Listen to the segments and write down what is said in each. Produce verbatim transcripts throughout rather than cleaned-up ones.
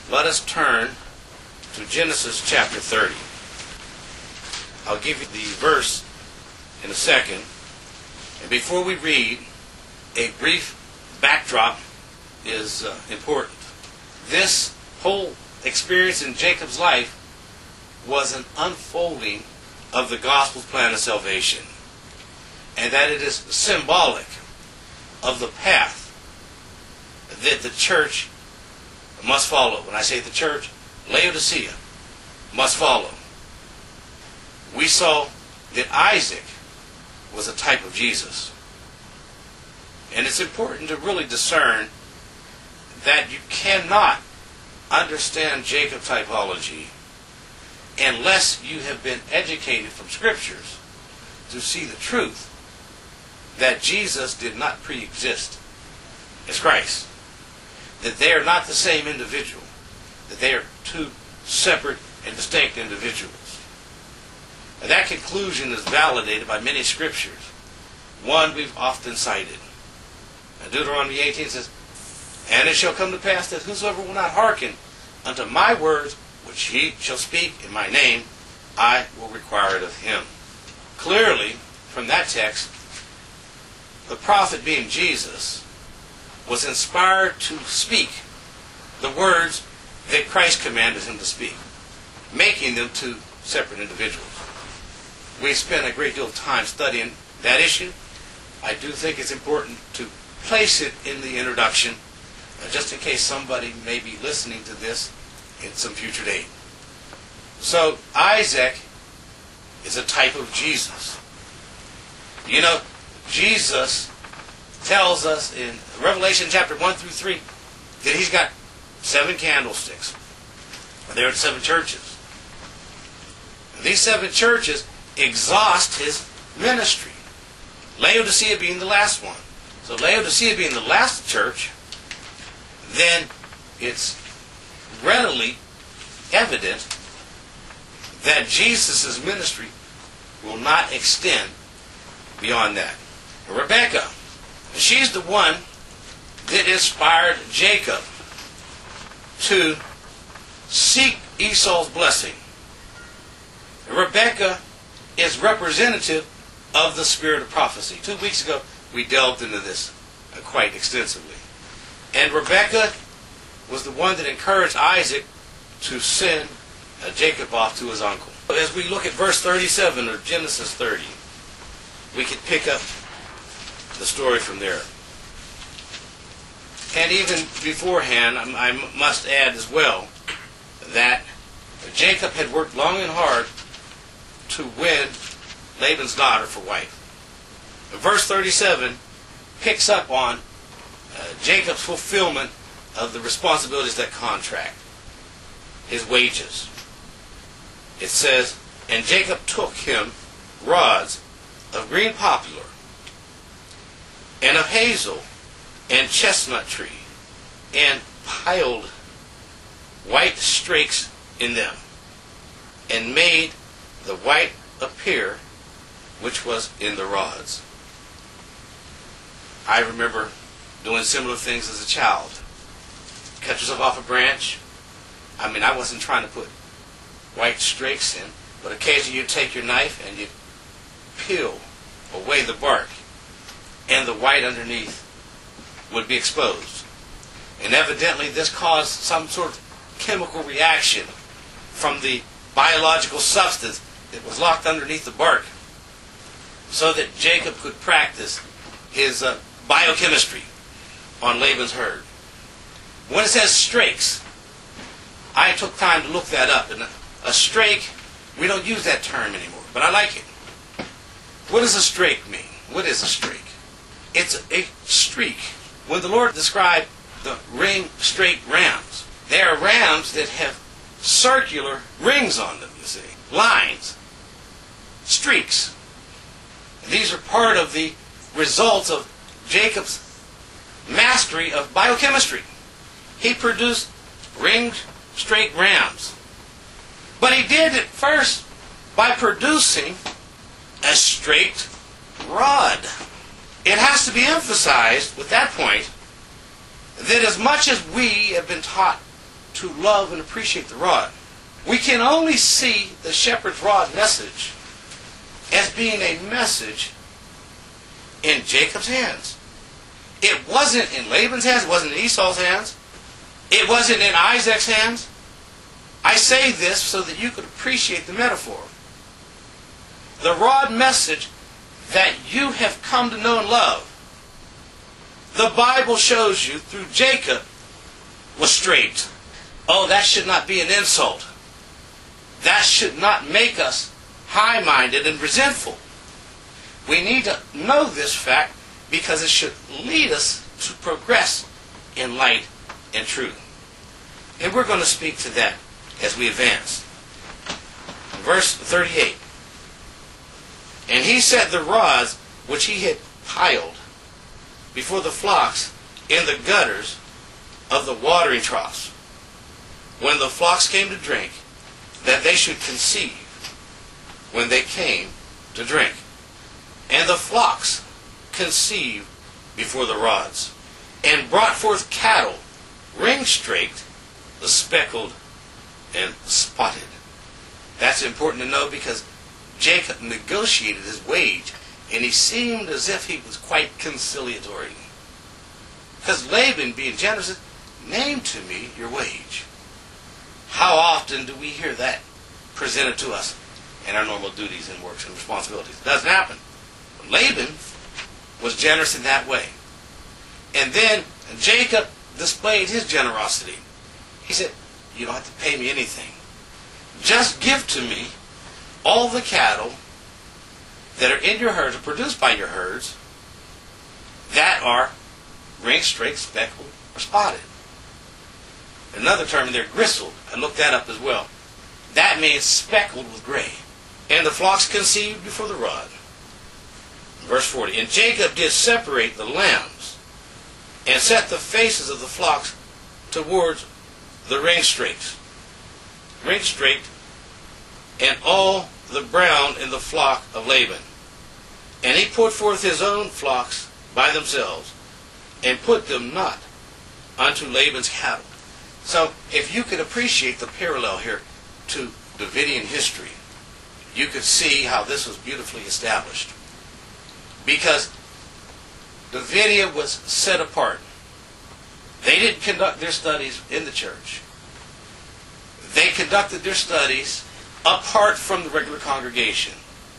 let us turn to Genesis chapter thirty. I'll give you the verse in a second. And before we read, a brief backdrop is uh, important. This whole experience in Jacob's life was an unfolding of the gospel's plan of salvation, and that it is symbolic of the path that the church must follow. When I say the church, Laodicea must follow. We saw that Isaac was a type of Jesus. And it's important to really discern that you cannot understand Jacob typology unless you have been educated from Scriptures to see the truth that Jesus did not pre-exist as Christ. That they are not the same individual. That they are two separate and distinct individuals. And that conclusion is validated by many Scriptures. One we've often cited. And Deuteronomy eighteen says, "And it shall come to pass that whosoever will not hearken unto my words, which he shall speak in my name, I will require it of him." Clearly, from that text, the prophet, being Jesus, was inspired to speak the words that Christ commanded him to speak, making them two separate individuals. We spent a great deal of time studying that issue. I do think it's important to place it in the introduction, uh, just in case somebody may be listening to this in some future date. So, Isaac is a type of Jesus. You know, Jesus tells us in Revelation chapter one through three that he's got seven candlesticks. There are seven churches. And these seven churches exhaust his ministry. Laodicea being the last one. So Laodicea being the last church, then it's readily evident that Jesus' ministry will not extend beyond that. Rebekah, she's the one that inspired Jacob to seek Esau's blessing. Rebekah is representative of the spirit of prophecy. Two weeks ago, we delved into this uh, quite extensively. And Rebekah was the one that encouraged Isaac to send uh, Jacob off to his uncle. As we look at verse thirty-seven of Genesis thirty, we can pick up the story from there. And even beforehand, I must add as well that Jacob had worked long and hard to win Laban's daughter for wife. Verse thirty-seven picks up on uh, Jacob's fulfillment of the responsibilities of that contract, his wages. It says, "And Jacob took him rods of green poplar, and of hazel, and chestnut tree, and piled white strakes in them, and made the white appear which was in the rods." I remember doing similar things as a child. Cut yourself off a branch. I mean, I wasn't trying to put white strakes in, but occasionally you'd take your knife and you'd peel away the bark, and the white underneath would be exposed. And evidently this caused some sort of chemical reaction from the biological substance that was locked underneath the bark, so that Jacob could practice his uh, biochemistry on Laban's herd. When it says strakes, I took time to look that up. And a, a strake, we don't use that term anymore, but I like it. What does a strake mean? What is a strake? It's a streak. When the Lord described the ring straight rams, they are rams that have circular rings on them, you see. Lines. Streaks. These are part of the results of Jacob's mastery of biochemistry. He produced ring straight rams. But he did it first by producing a straight rod. It has to be emphasized with that point that as much as we have been taught to love and appreciate the rod. We can only see the shepherd's rod message as being a message in Jacob's hands. It wasn't in Laban's hands. It wasn't in Esau's hands. It wasn't in Isaac's hands. I say this so that you could appreciate the metaphor. The rod message that you have come to know and love, the Bible shows you through Jacob, was straight. Oh, that should not be an insult. That should not make us high-minded and resentful. We need to know this fact because it should lead us to progress in light and truth. And we're going to speak to that as we advance. Verse thirty-eight. And he set the rods which he had piled before the flocks in the gutters of the watering troughs, when the flocks came to drink, that they should conceive when they came to drink. And the flocks conceived before the rods, and brought forth cattle, ring-straked, the speckled, and spotted. That's important to know because Jacob negotiated his wage, and he seemed as if he was quite conciliatory. Because Laban, being generous, said, name to me your wage. How often do we hear that presented to us in our normal duties and works and responsibilities? It doesn't happen. But Laban was generous in that way. And then Jacob displayed his generosity. He said, you don't have to pay me anything. Just give to me all the cattle that are in your herds, or produced by your herds, that are ring-straked, speckled, or spotted. Another term, they're gristled. I looked that up as well. That means speckled with gray. And the flocks conceived before the rod. Verse forty. And Jacob did separate the lambs, and set the faces of the flocks towards the ring-strakes. Ring-straked, and all the brown in the flock of Laban. And he put forth his own flocks by themselves, and put them not unto Laban's cattle. So, if you could appreciate the parallel here to Davidian history, you could see how this was beautifully established. Because Davidia was set apart. They didn't conduct their studies in the church. They conducted their studies apart from the regular congregation,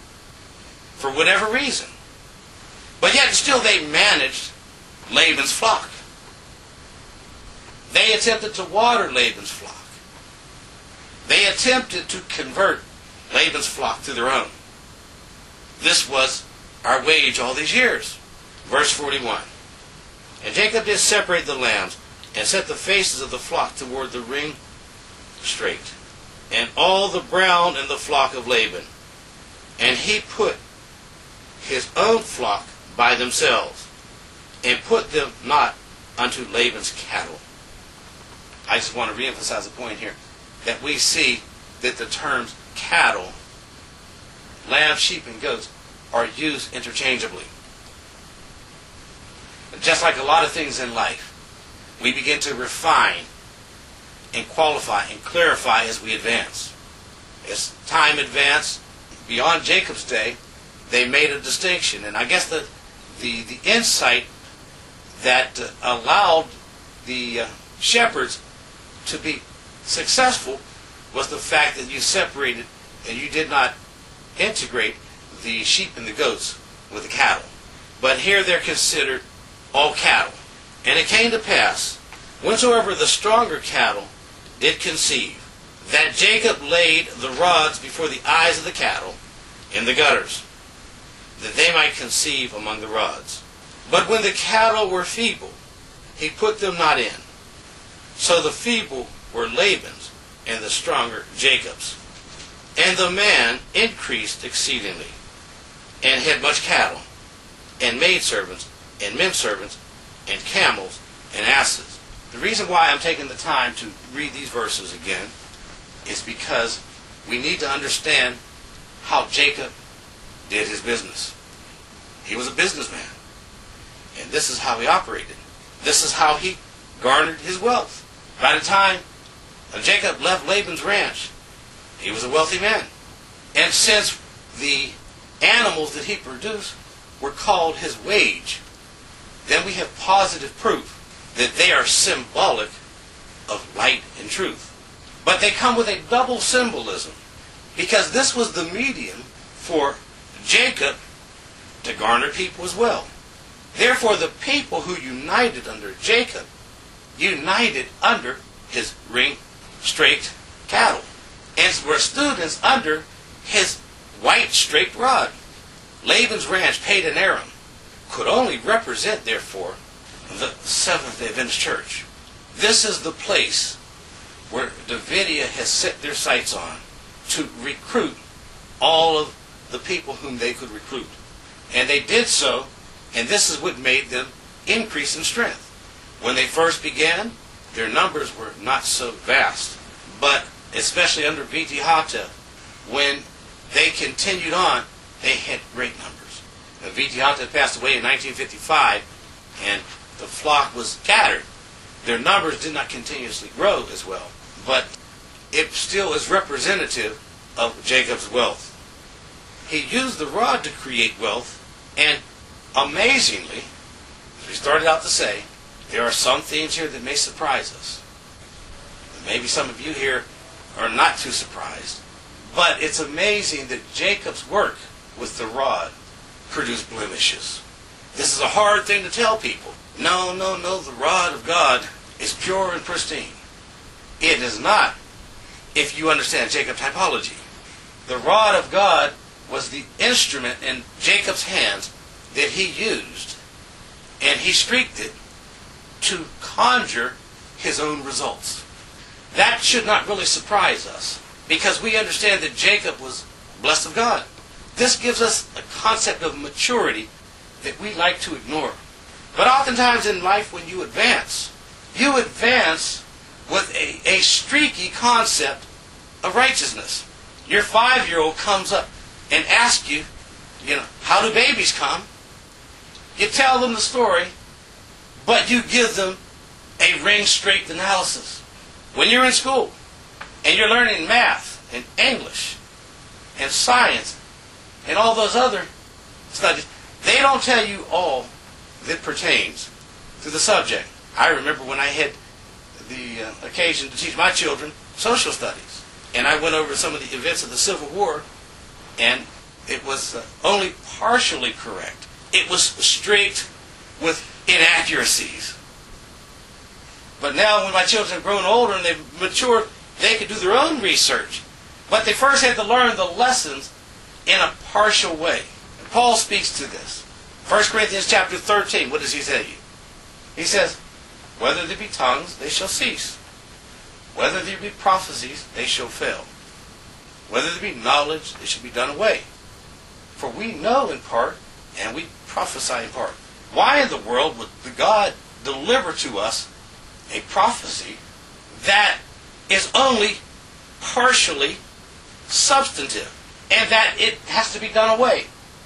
for whatever reason. But yet still they managed Laban's flock. They attempted to water Laban's flock. They attempted to convert Laban's flock to their own. This was our wage all these years. Verse forty-one. And Jacob did separate the lambs, and set the faces of the flock toward the ring straight, and all the brown in the flock of Laban. And he put his own flock by themselves, and put them not unto Laban's cattle. I just want to reemphasize a point here, that we see that the terms cattle, lamb, sheep, and goats are used interchangeably. Just like a lot of things in life, we begin to refine and qualify and clarify as we advance. As time advanced, beyond Jacob's day, they made a distinction. And I guess the, the, the insight that uh, allowed the uh, shepherds to be successful was the fact that you separated and you did not integrate the sheep and the goats with the cattle. But here they're considered all cattle. And it came to pass, whensoever the stronger cattle did conceive, that Jacob laid the rods before the eyes of the cattle in the gutters, that they might conceive among the rods. But when the cattle were feeble, he put them not in. So the feeble were Laban's, and the stronger Jacob's. And the man increased exceedingly, and had much cattle, and maidservants, and menservants, and camels, and asses. The reason why I'm taking the time to read these verses again is because we need to understand how Jacob did his business. He was a businessman. And this is how he operated. This is how he garnered his wealth. By the time uh, Jacob left Laban's ranch, he was a wealthy man. And since the animals that he produced were called his wage, then we have positive proof that they are symbolic of light and truth. But they come with a double symbolism, because this was the medium for Jacob to garner people as well. Therefore, the people who united under Jacob united under his ring-straked cattle, and were students under his white-straked rod. Laban's ranch, Padan Aram, could only represent, therefore, the Seventh-day Adventist Church. This is the place where Davidia has set their sights on to recruit all of the people whom they could recruit. And they did so, and this is what made them increase in strength. When they first began, their numbers were not so vast. But especially under Vitihatha, when they continued on, they had great numbers. Now, Vitihatha passed away in nineteen fifty-five, and the flock was scattered. Their numbers did not continuously grow as well, but it still is representative of Jacob's wealth. He used the rod to create wealth, and amazingly, as we started out to say, there are some things here that may surprise us. Maybe some of you here are not too surprised, but it's amazing that Jacob's work with the rod produced blemishes. This is a hard thing to tell people. No, no, no, the rod of God is pure and pristine. It is not, if you understand Jacob's typology. The rod of God was the instrument in Jacob's hands that he used, and he streaked it to conjure his own results. That should not really surprise us, because we understand that Jacob was blessed of God. This gives us a concept of maturity that we like to ignore. But oftentimes in life, when you advance, you advance with a, a streaky concept of righteousness. Your five-year-old comes up and asks you, you know, how do babies come? You tell them the story, but you give them a ring-straked analysis. When you're in school and you're learning math and English and science and all those other studies, they don't tell you all that pertains to the subject. I remember when I had the uh, occasion to teach my children social studies, and I went over some of the events of the Civil War, and it was uh, only partially correct. It was streaked with inaccuracies. But now when my children have grown older and they've matured, they could do their own research. But they first had to learn the lessons in a partial way. And Paul speaks to this. First Corinthians chapter thirteen, what does he tell you? He says, whether there be tongues, they shall cease. Whether there be prophecies, they shall fail. Whether there be knowledge, they shall be done away. For we know in part, and we prophesy in part. Why in the world would God deliver to us a prophecy that is only partially substantive, and that it has to be done away?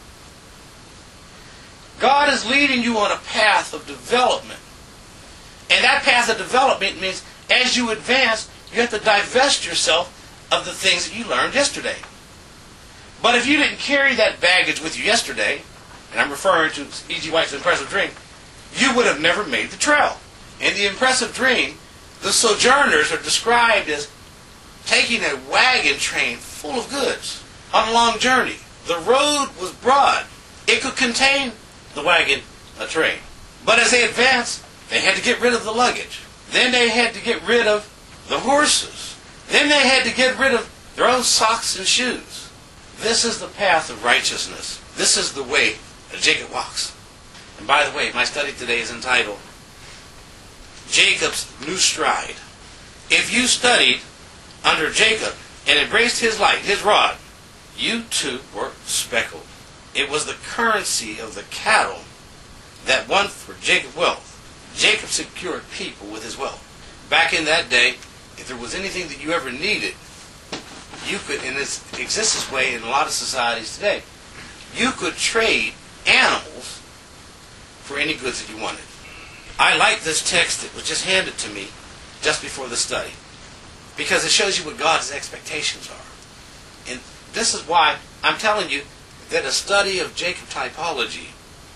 God is leading you on a path of development. And that path of development means as you advance, you have to divest yourself of the things that you learned yesterday. But if you didn't carry that baggage with you yesterday, and I'm referring to E G White's Impressive Dream, you would have never made the trail. In the Impressive Dream, the sojourners are described as taking a wagon train full of goods on a long journey. The road was broad. It could contain the wagon, a train. But as they advanced, they had to get rid of the luggage. Then they had to get rid of the horses. Then they had to get rid of their own socks and shoes. This is the path of righteousness. This is the way that Jacob walks. And by the way, my study today is entitled Jacob's New Stride. If you studied under Jacob and embraced his light, his rod, you too were speckled. It was the currency of the cattle that won for Jacob wealth. Jacob secured people with his wealth. Back in that day, if there was anything that you ever needed, you could, and this exists this way in a lot of societies today, you could trade animals for any goods that you wanted. I like this text that was just handed to me just before the study. because it shows you what God's expectations are. And this is why I'm telling you that a study of Jacob typology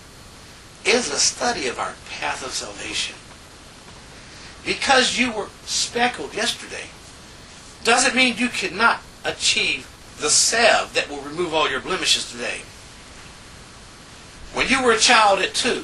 is a study of our path of salvation. Because you were speckled yesterday doesn't mean you cannot achieve the salve that will remove all your blemishes today. When you were a child at two,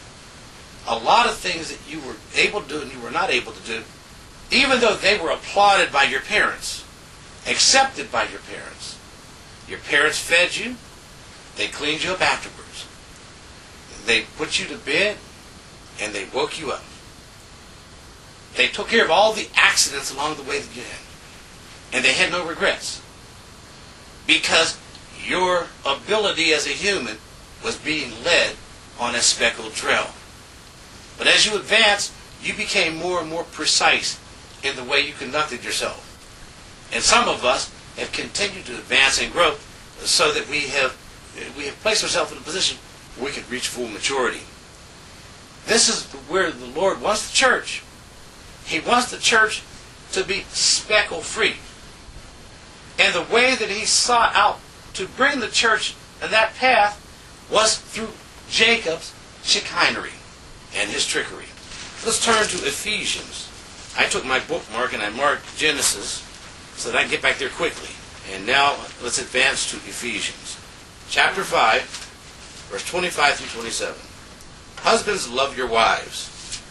a lot of things that you were able to do and you were not able to do, even though they were applauded by your parents, accepted by your parents, your parents fed you, they cleaned you up afterwards. They put you to bed and they woke you up. They took care of all the accidents along the way that you had. And they had no regrets. Because your ability as a human was being led on a speckled trail. But as you advanced, you became more and more precise in the way you conducted yourself. And some of us have continued to advance and grow so that we have we have placed ourselves in a position where we can reach full maturity. This is where the Lord wants the church. He wants the church to be speckle-free. And the way that he sought out to bring the church in that path was through Jacob's chicanery and his trickery. Let's turn to Ephesians. I took my bookmark and I marked Genesis so that I can get back there quickly. And now let's advance to Ephesians. Chapter five, verse twenty-five through twenty-seven. Husbands, love your wives,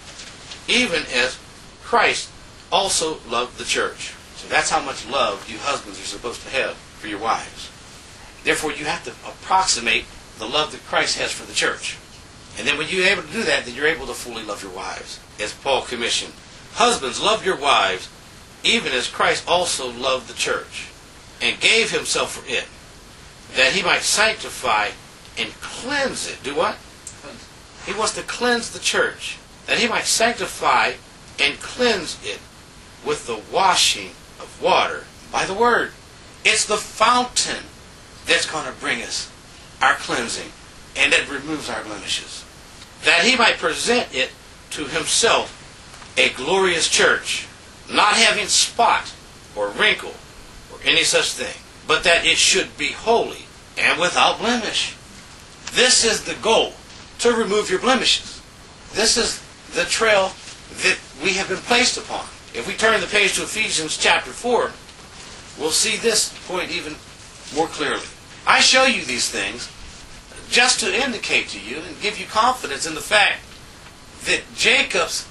even as Christ also loved the church. So that's how much love you husbands are supposed to have for your wives. Therefore, you have to approximate the love that Christ has for the church. And then when you're able to do that, then you're able to fully love your wives, as Paul commissioned. Husbands, love your wives, even as Christ also loved the church, and gave himself for it, that he might sanctify and cleanse it. Do what? He wants to cleanse the church, that he might sanctify and cleanse it with the washing of water by the word. It's the fountain that's going to bring us our cleansing, and that removes our blemishes. That he might present it to himself a glorious church, not having spot or wrinkle or any such thing, but that it should be holy and without blemish. This is the goal, to remove your blemishes. This is the trail that we have been placed upon. If we turn the page to Ephesians chapter four, we'll see this point even more clearly. I show you these things just to indicate to you and give you confidence in the fact that Jacob's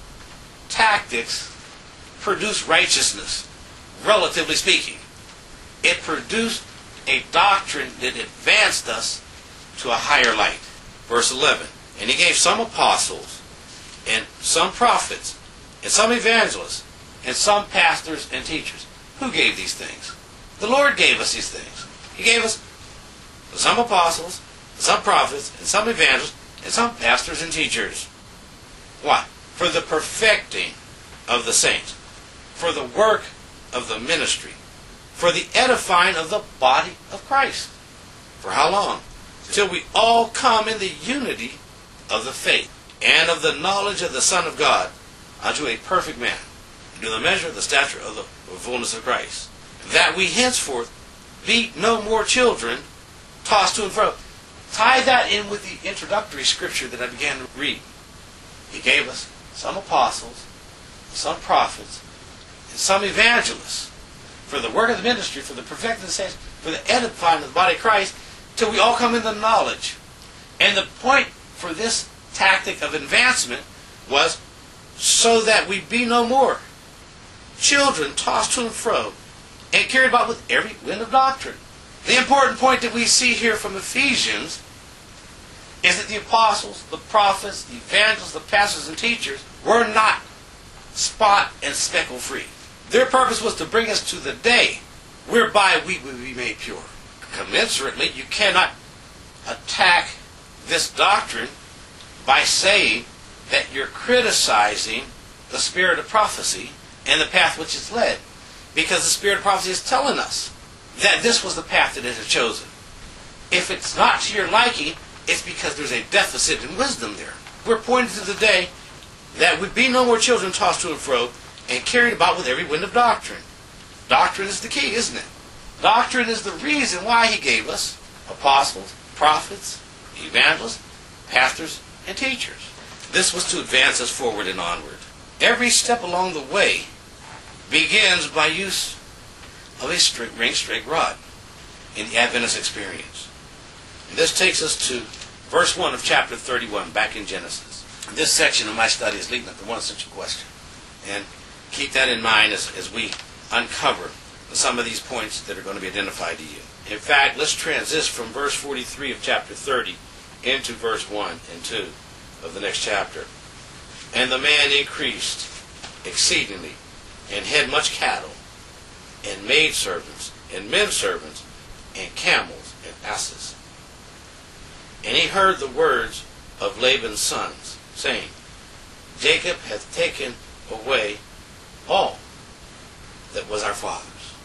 tactics produced righteousness, relatively speaking. It produced a doctrine that advanced us to a higher light. Verse eleven, and he gave some apostles, and some prophets, and some evangelists, and some pastors and teachers. Who gave these things? The Lord gave us these things. He gave us some apostles, some prophets, and some evangelists, and some pastors and teachers. Why? For the perfecting of the saints, for the work of the ministry, for the edifying of the body of Christ. For how long? Till we all come in the unity of the faith and of the knowledge of the Son of God unto a perfect man, to the measure of the stature of the fullness of Christ, that we henceforth be no more children, tossed to and fro. Tie that in with the introductory scripture that I began to read. He gave us some apostles, some prophets, and some evangelists for the work of the ministry, for the perfecting of the saints, for the edifying of the body of Christ, till we all come in the knowledge. And the point for this tactic of advancement was so that we be no more children tossed to and fro and carried about with every wind of doctrine. The important point that we see here from Ephesians is that the apostles, the prophets, the evangelists, the pastors and teachers were not spot and speckle free. Their purpose was to bring us to the day whereby we will be made pure. Commensurately, you cannot attack this doctrine by saying that you're criticizing the spirit of prophecy and the path which is led. Because the spirit of prophecy is telling us that this was the path that it had chosen. If it's not to your liking, it's because there's a deficit in wisdom there. We're pointing to the day that we be no more children tossed to and fro and carried about with every wind of doctrine. Doctrine is the key, isn't it? Doctrine is the reason why he gave us apostles, prophets, evangelists, pastors, and teachers. This was to advance us forward and onward. Every step along the way begins by use of a straight ring, straight rod in the Adventist experience. And this takes us to verse one of chapter thirty-one, back in Genesis. This section of my study is leading up to one essential question. And keep that in mind as, as we uncover some of these points that are going to be identified to you. In fact, let's transition from verse forty-three of chapter thirty into verse one and two of the next chapter. And the man increased exceedingly, and had much cattle, and maidservants, and menservants, and camels, and asses. And he heard the words of Laban's sons, saying, Jacob hath taken away all that was our father's.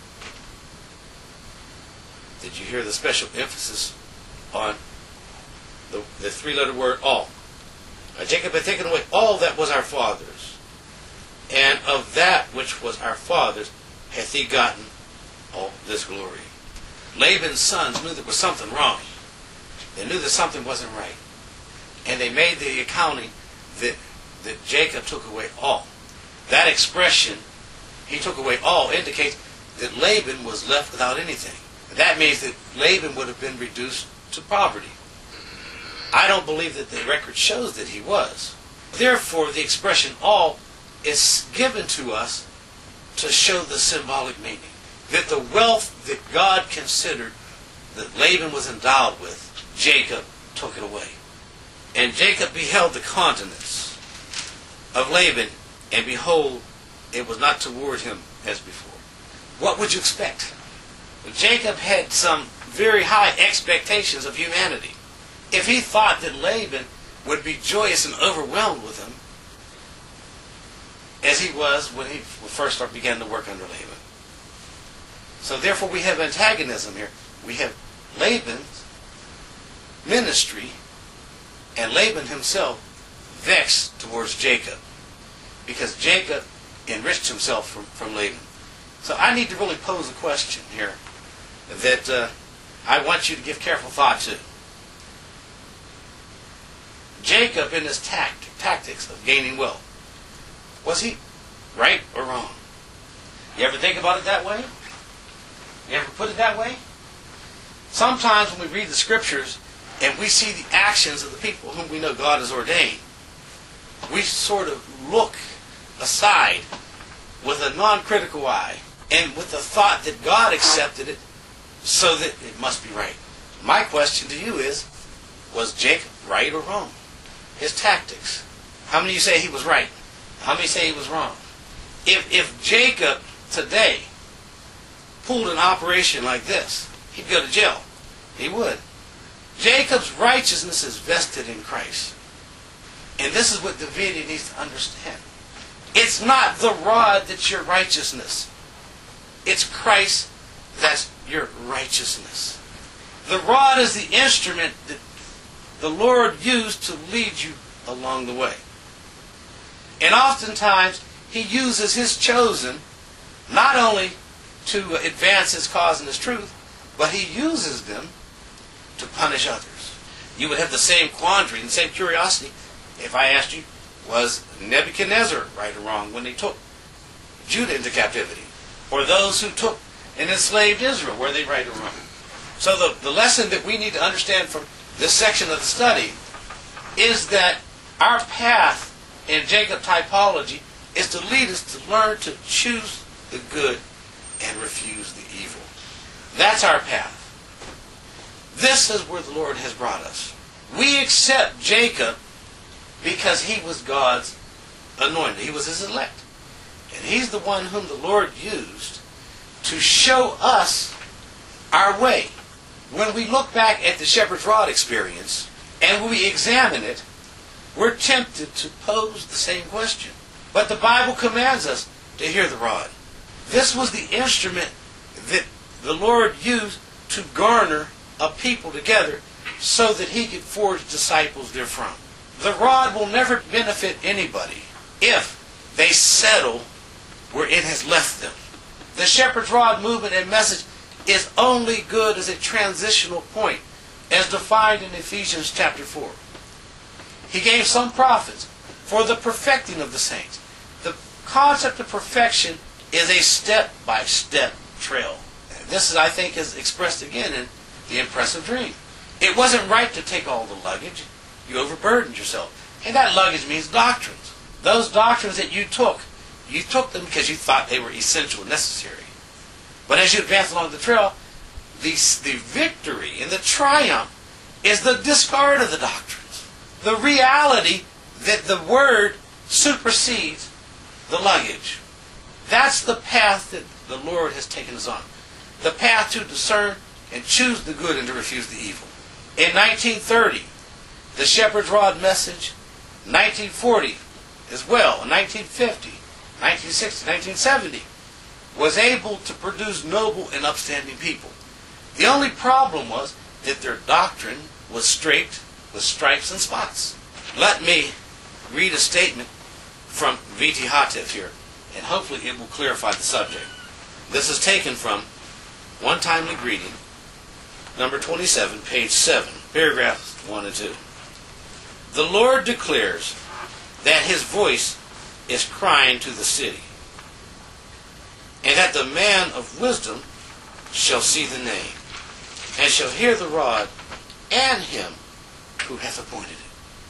Did you hear the special emphasis on the, the three-letter word all? Uh, Jacob had taken away all that was our father's, and of that which was our father's hath he gotten all this glory. Laban's sons knew there was something wrong. They knew that something wasn't right. And they made the accounting that, that Jacob took away all. That expression, he took away all, indicates that Laban was left without anything. That means that Laban would have been reduced to poverty. I don't believe that the record shows that he was. Therefore, the expression all is given to us to show the symbolic meaning. That the wealth that God considered that Laban was endowed with, Jacob took it away. And Jacob beheld the countenance of Laban, and behold, it was not toward him as before. What would you expect? Jacob had some very high expectations of humanity. If he thought that Laban would be joyous and overwhelmed with him, as he was when he first began to work under Laban. So therefore we have antagonism here. We have Laban's ministry and Laban himself vexed towards Jacob, because Jacob enriched himself from, from Laban. So I need to really pose a question here that uh, I want you to give careful thought to. Jacob, in his tact, tactics of gaining wealth, was he right or wrong? You ever think about it that way? You ever put it that way? Sometimes when we read the scriptures and we see the actions of the people whom we know God has ordained, we sort of look aside with a non-critical eye and with the thought that God accepted it so that it must be right. My question to you is, was Jacob right or wrong? His tactics. How many of you say he was right? How many say he was wrong? If, if Jacob today pulled an operation like this, he'd go to jail. He would. Jacob's righteousness is vested in Christ. And this is what David needs to understand. It's not the rod that's your righteousness. It's Christ that's your righteousness. The rod is the instrument that the Lord used to lead you along the way. And oftentimes, he uses his chosen not only to advance his cause and his truth, but he uses them to punish others. You would have the same quandary and the same curiosity if I asked you, was Nebuchadnezzar right or wrong when they took Judah into captivity? Or those who took and enslaved Israel, were they right or wrong? So the, the lesson that we need to understand from this section of the study is that our path in Jacob typology is to lead us to learn to choose the good and refuse the evil. That's our path. This is where the Lord has brought us. We accept Jacob because he was God's anointed. He was his elect. And he's the one whom the Lord used to show us our way. When we look back at the shepherd's rod experience and when we examine it, we're tempted to pose the same question. But the Bible commands us to hear the rod. This was the instrument that the Lord used to garner a people together so that he could forge disciples therefrom. The rod will never benefit anybody if they settle where it has left them. The shepherd's rod movement and message is only good as a transitional point, as defined in Ephesians chapter four. He gave some prophets for the perfecting of the saints. The concept of perfection is a step-by-step trail. This, is, I think, is expressed again in the impressive dream. It wasn't right to take all the luggage. You overburdened yourself. And that luggage means doctrines. Those doctrines that you took, you took them because you thought they were essential and necessary. But as you advance along the trail, the, the victory and the triumph is the discard of the doctrines. The reality that the Word supersedes the luggage. That's the path that the Lord has taken us on. The path to discern and choose the good and to refuse the evil. In nineteen thirty, the shepherd's rod message, nineteen forty as well, nineteen fifty, nineteen sixty, nineteen seventy, was able to produce noble and upstanding people. The only problem was that their doctrine was straight with stripes and spots. Let me read a statement from V T Hatev here, and hopefully it will clarify the subject. This is taken from One Timely Greeting, number twenty-seven, page seven, paragraphs one and two. The Lord declares that His voice is crying to the city, and that the man of wisdom shall see the name, and shall hear the rod, and him who hath appointed it.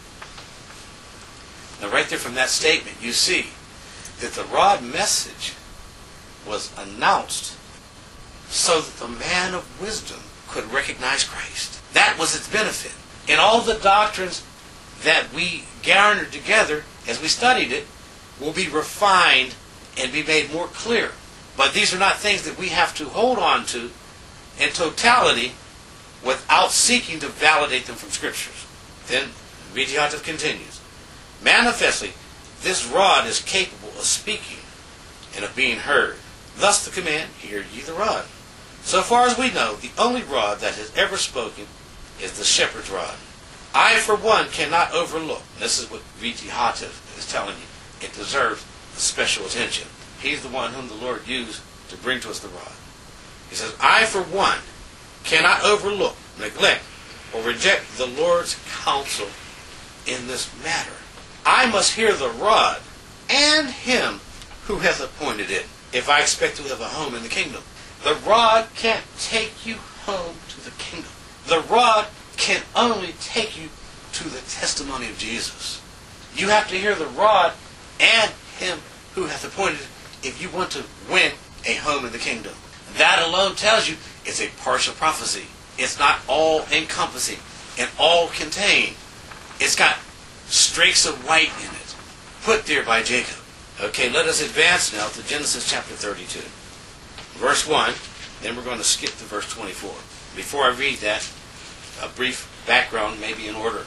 Now right there from that statement, you see that the rod message was announced so that the man of wisdom could recognize Christ. That was its benefit. And all the doctrines that we garnered together as we studied it will be refined and be made more clear. But these are not things that we have to hold on to in totality without seeking to validate them from Scriptures. Then V T Hatev continues, manifestly, this rod is capable of speaking and of being heard. Thus the command, hear ye the rod. So far as we know, the only rod that has ever spoken is the shepherd's rod. I, for one, cannot overlook, this is what V T Hatev is telling you, it deserves special attention. He's the one whom the Lord used to bring to us the rod. He says, I, for one, cannot overlook, neglect, or reject the Lord's counsel in this matter. I must hear the rod and him who hath appointed it, if I expect to have a home in the kingdom. The rod can't take you home to the kingdom. The rod can only take you to the testimony of Jesus. You have to hear the rod and him who hath appointed it if you want to win a home in the kingdom. That alone tells you it's a partial prophecy. It's not all encompassing and all contained. It's got streaks of white in it, put there by Jacob. Okay, let us advance now to Genesis chapter thirty-two. Verse one, then we're going to skip to verse twenty-four. Before I read that, a brief background may be in order.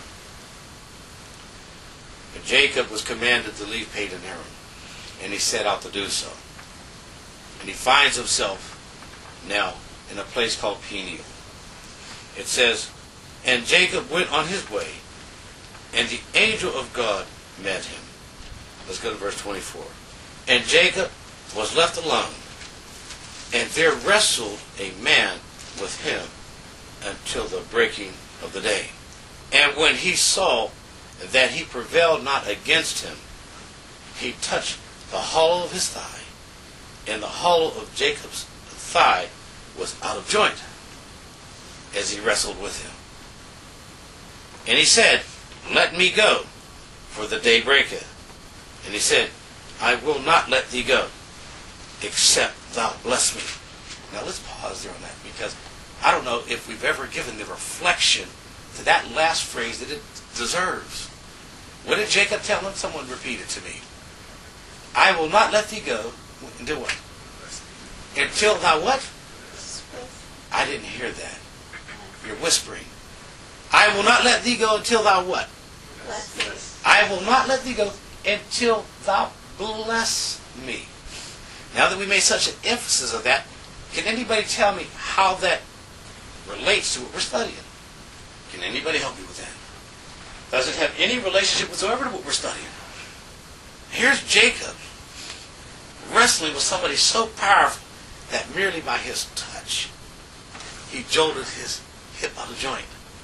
But Jacob was commanded to leave Padan Aram, and he set out to do so. And he finds himself now in a place called Peniel. It says, and Jacob went on his way, and the angel of God met him. Let's go to verse twenty-four. And Jacob was left alone, and there wrestled a man with him until the breaking of the day. And when he saw that he prevailed not against him, he touched the hollow of his thigh, and the hollow of Jacob's thigh was out of joint as he wrestled with him. And he said, let me go, for the day breaketh. And he said, I will not let thee go, except thou bless me. Now let's pause there on that, because I don't know if we've ever given the reflection to that last phrase that it deserves. What did Jacob tell him? Someone repeat it to me. I will not let thee go. And do what? Until thou what? I didn't hear that. You're whispering. I will not let thee go until thou what? Bless. I will not let thee go until thou bless me. Now that we made such an emphasis of that, can anybody tell me how that relates to what we're studying? Can anybody help me with that? Does it have any relationship whatsoever to what we're studying? Here's Jacob wrestling with somebody so powerful that merely by his touch, he jolted his hip out of joint.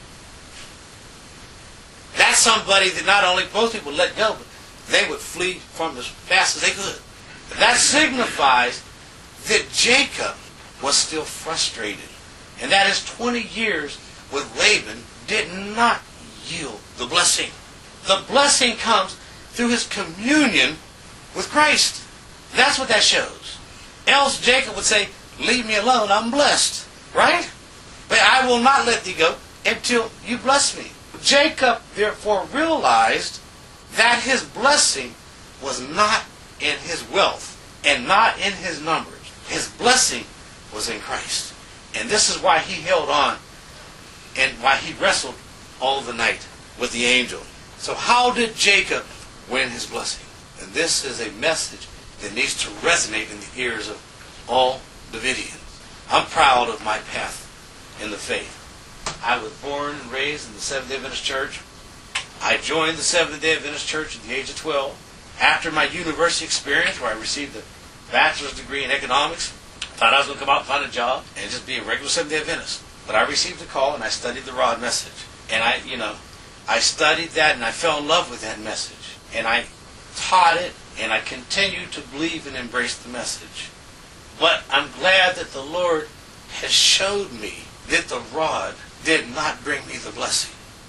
That's somebody that not only most people would let go, but they would flee from as fast as they could. That signifies that Jacob was still frustrated. And that his twenty years with Laban did not yield the blessing. The blessing comes through his communion with Christ. That's what that shows. Else Jacob would say, leave me alone, I'm blessed. Right? But I will not let thee go until you bless me. Jacob therefore realized that his blessing was not in his wealth and not in his numbers. His blessing was in Christ. And this is why he held on and why he wrestled all the night with the angel. So how did Jacob win his blessing? And this is a message that needs to resonate in the ears of all Davidians. I'm proud of my path in the faith. I was born and raised in the Seventh-day Adventist Church. I joined the Seventh-day Adventist Church at the age of twelve. After my university experience, where I received a bachelor's degree in economics, I thought I was going to come out and find a job and just be a regular Seventh-day Adventist. But I received a call and I studied the Rod message. And I, you know, I studied that and I fell in love with that message. And I taught it and I continued to believe and embrace the message. But I'm glad that the Lord has showed me that the rod did not bring me the blessing.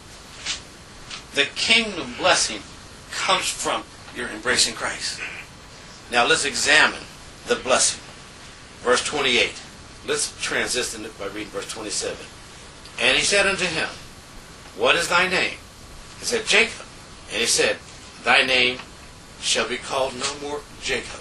The kingdom blessing comes from your embracing Christ. Now let's examine the blessing. Verse twenty-eight. Let's transition it by reading verse twenty-seven. And he said unto him, what is thy name? He said, Jacob. And he said, thy name shall be called no more Jacob,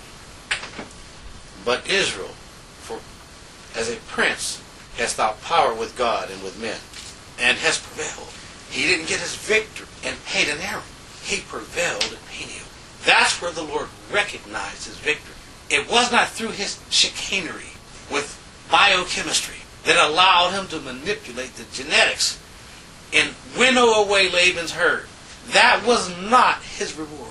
but Israel, for as a prince hast thou power with God and with men, and hast prevailed. He didn't get his victory in Padan Aram. He prevailed at Peniel. That's where the Lord recognized his victory. It was not through his chicanery with biochemistry that allowed him to manipulate the genetics and winnow away Laban's herd. That was not his reward.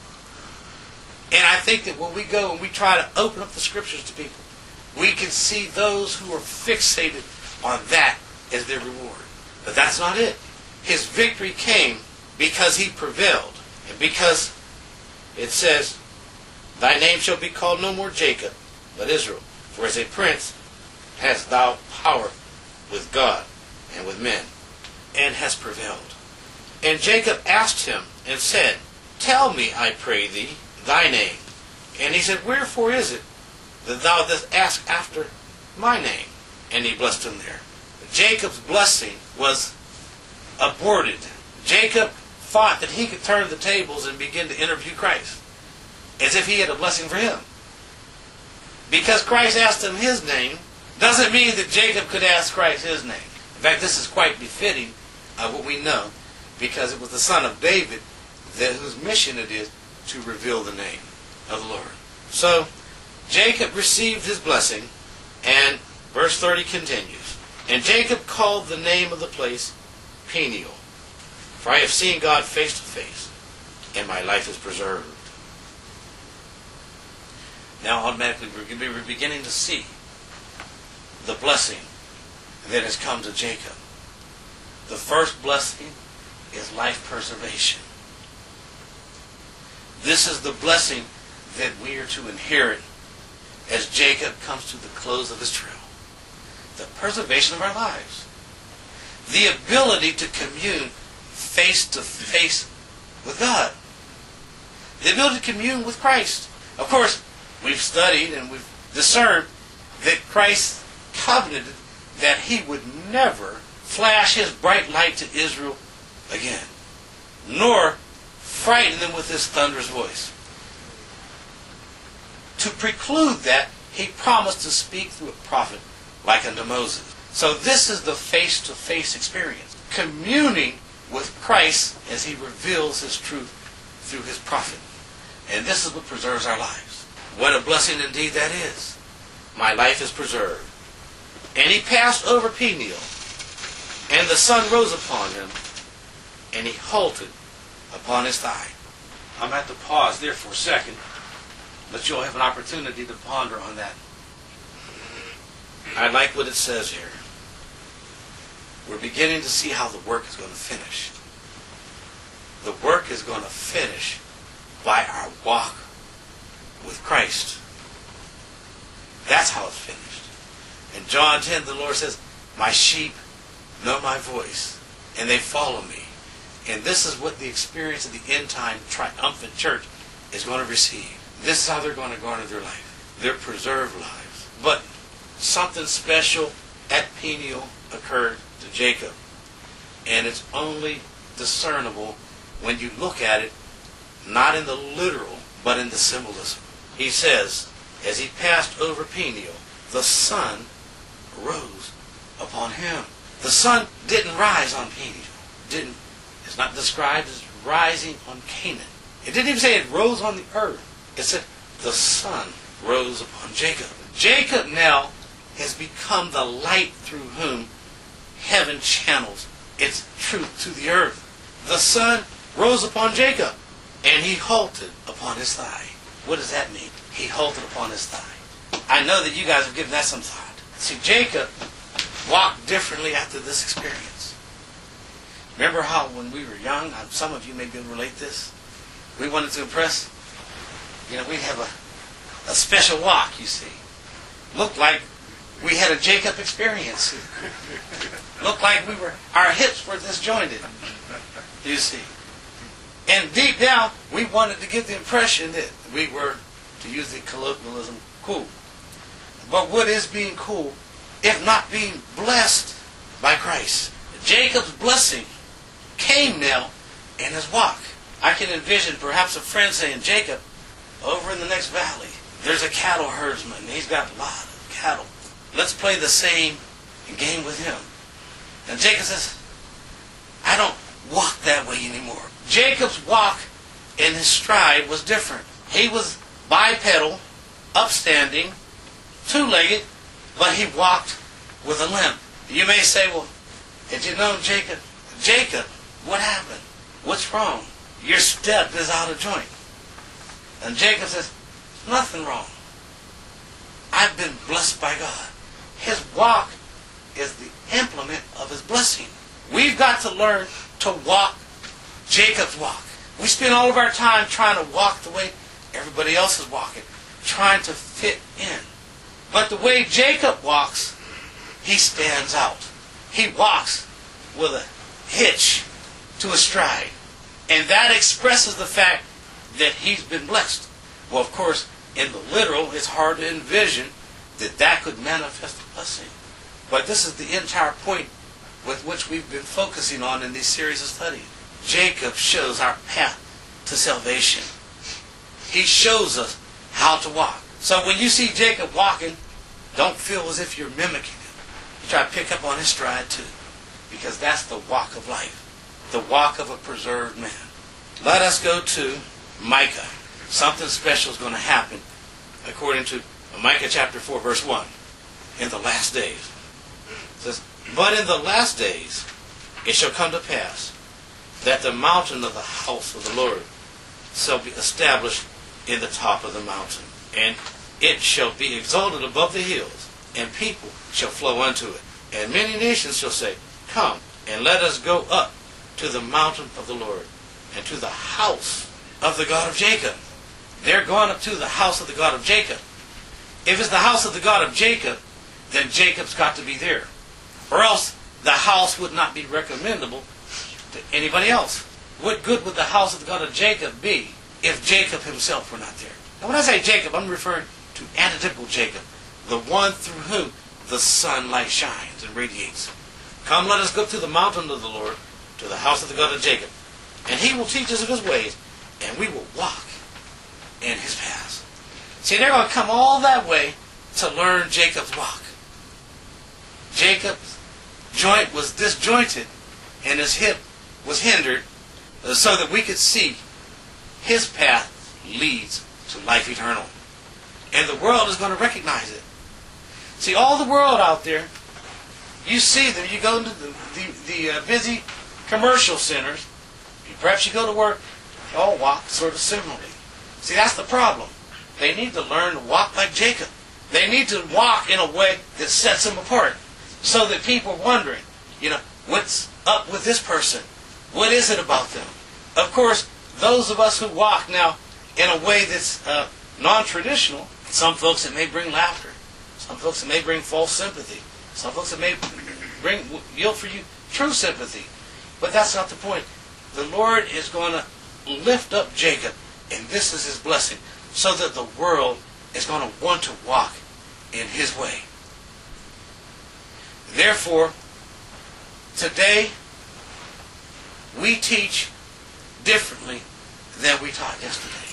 And I think that when we go and we try to open up the scriptures to people, we can see those who are fixated on that as their reward. But that's not it. His victory came because he prevailed. And because it says, thy name shall be called no more Jacob, but Israel. For as a prince hast thou power with God and with men, and hast prevailed. And Jacob asked him and said, tell me, I pray thee, thy name. And he said, wherefore is it that thou dost ask after my name? And he blessed him there. Jacob's blessing was aborted. Jacob thought that he could turn the tables and begin to interview Christ, as if he had a blessing for him. Because Christ asked him his name, doesn't mean that Jacob could ask Christ his name. In fact, this is quite befitting of what we know, because it was the son of David that, whose mission it is to reveal the name of the Lord. So, Jacob received his blessing, and verse thirty continues. And Jacob called the name of the place Peniel, for I have seen God face to face, and my life is preserved. Now automatically we're beginning to see the blessing that has come to Jacob. The first blessing is life preservation. This is the blessing that we are to inherit as Jacob comes to the close of his trail. The preservation of our lives. The ability to commune face to face with God. The ability to commune with Christ. Of course, we've studied and we've discerned that Christ covenanted that he would never flash his bright light to Israel again, nor frighten them with his thunderous voice. To preclude that, he promised to speak through a prophet like unto Moses. So this is the face-to-face experience, communing with Christ as he reveals his truth through his prophet. And this is what preserves our lives. What a blessing indeed that is. My life is preserved. And he passed over Peniel, and the sun rose upon him, and he halted upon his thigh. I'm going to have to pause there for a second, but you'll have an opportunity to ponder on that. I like what it says here. We're beginning to see how the work is going to finish. The work is going to finish by our walk with Christ. That's how it's finished. In John ten, the Lord says, my sheep know my voice, and they follow me. And this is what the experience of the end-time triumphant church is going to receive. This is how they're going to garner their life. Their preserved lives. But something special at Peniel occurred to Jacob. And it's only discernible when you look at it, not in the literal, but in the symbolism. He says, as he passed over Peniel, the sun rose upon him. The sun didn't rise on Peniel. Didn't. It's not described as rising on Canaan. It didn't even say it rose on the earth. It said the sun rose upon Jacob. Jacob now has become the light through whom heaven channels its truth to the earth. The sun rose upon Jacob, and he halted upon his thigh. What does that mean? He halted upon his thigh. I know that you guys have given that some thought. See, Jacob walked differently after this experience. Remember how when we were young, some of you may be able to relate this, we wanted to impress, you know, we'd have a, a special walk, you see. Looked like we had a Jacob experience. Looked like we were, our hips were disjointed, you see. And deep down, we wanted to get the impression that we were, to use the colloquialism, cool. But what is being cool if not being blessed by Christ? Jacob's blessing came now in his walk. I can envision perhaps a friend saying, Jacob, over in the next valley, there's a cattle herdsman. He's got a lot of cattle. Let's play the same game with him. And Jacob says, I don't walk that way anymore. Jacob's walk in his stride was different. He was bipedal, upstanding, two-legged, but he walked with a limp. You may say, well, did you know Jacob? Jacob, what happened? What's wrong? Your step is out of joint. And Jacob says, nothing wrong. I've been blessed by God. His walk is the implement of his blessing. We've got to learn to walk Jacob's walk. We spend all of our time trying to walk the way everybody else is walking, trying to fit in. But the way Jacob walks, he stands out. He walks with a hitch to a stride. And that expresses the fact that he's been blessed. Well, of course, in the literal, it's hard to envision that that could manifest a blessing. But this is the entire point with which we've been focusing on in these series of studies. Jacob shows our path to salvation. He shows us how to walk. So when you see Jacob walking, don't feel as if you're mimicking him. You try to pick up on his stride too. Because that's the walk of life. The walk of a preserved man. Let us go to Micah. Something special is going to happen according to Micah chapter four verse one. In the last days. It says, but in the last days it shall come to pass that the mountain of the house of the Lord shall be established in the top of the mountain. And it shall be exalted above the hills, and people shall flow unto it. And many nations shall say, come, and let us go up to the mountain of the Lord, and to the house of the God of Jacob. They're going up to the house of the God of Jacob. If it's the house of the God of Jacob, then Jacob's got to be there. Or else the house would not be recommendable to anybody else. What good would the house of the God of Jacob be if Jacob himself were not there? Now when I say Jacob, I'm referring to antitypical Jacob, the one through whom the sunlight shines and radiates. Come, let us go to the mountain of the Lord, to the house of the God of Jacob, and he will teach us of his ways, and we will walk in his paths. See, they're going to come all that way to learn Jacob's walk. Jacob's joint was disjointed, and his hip was hindered, so that we could see his path leads to life eternal. And the world is going to recognize it. See, all the world out there, you see them. You go into the, the, the uh, busy commercial centers, perhaps you go to work, they all walk sort of similarly. See, that's the problem. They need to learn to walk like Jacob. They need to walk in a way that sets them apart, so that people are wondering, you know, what's up with this person? What is it about them? Of course, those of us who walk now in a way that's uh, non-traditional, some folks it may bring laughter, some folks it may bring false sympathy, some folks it may bring, yield for you, true sympathy. But that's not the point. The Lord is going to lift up Jacob, and this is his blessing, so that the world is going to want to walk in his way. Therefore, today, we teach differently than we taught yesterday.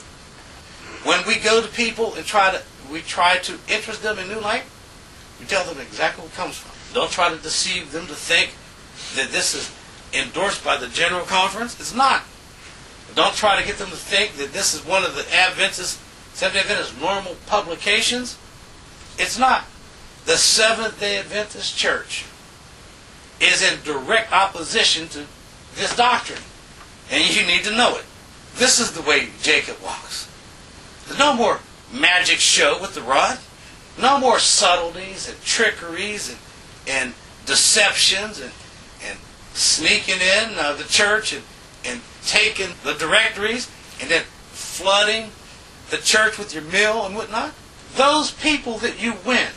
When we go to people and try to, we try to interest them in New Life, we tell them exactly where it comes from. Don't try to deceive them to think that this is endorsed by the General Conference. It's not. Don't try to get them to think that this is one of the Adventist, Seventh-day Adventist normal publications. It's not. The Seventh-day Adventist Church is in direct opposition to this doctrine. And you need to know it. This is the way Jacob walks. There's no more magic show with the rod. No more subtleties and trickeries and, and deceptions and, and sneaking in uh, the church and, and taking the directories and then flooding the church with your meal and whatnot. Those people that you win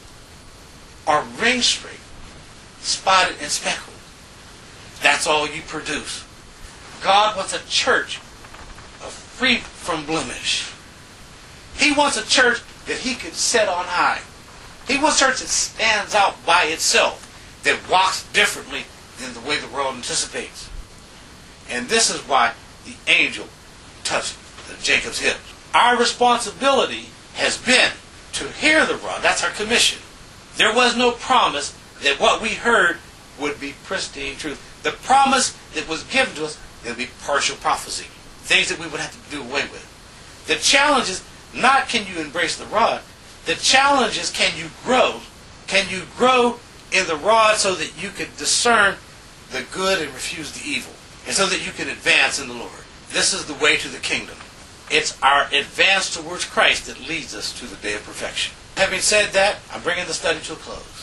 are ring straight, spotted and speckled. That's all you produce. God wants a church free from blemish. He wants a church that he could set on high. He wants a church that stands out by itself, that walks differently than the way the world anticipates. And this is why the angel touched Jacob's hip. Our responsibility has been to hear the rod. That's our commission. There was no promise that what we heard would be pristine truth. The promise that was given to us, it would be partial prophecy. Things that we would have to do away with. The challenge is not can you embrace the rod. The challenge is can you grow? Can you grow in the rod so that you can discern the good and refuse the evil? And so that you can advance in the Lord. This is the way to the kingdom. It's our advance towards Christ that leads us to the day of perfection. Having said that, I'm bringing the study to a close.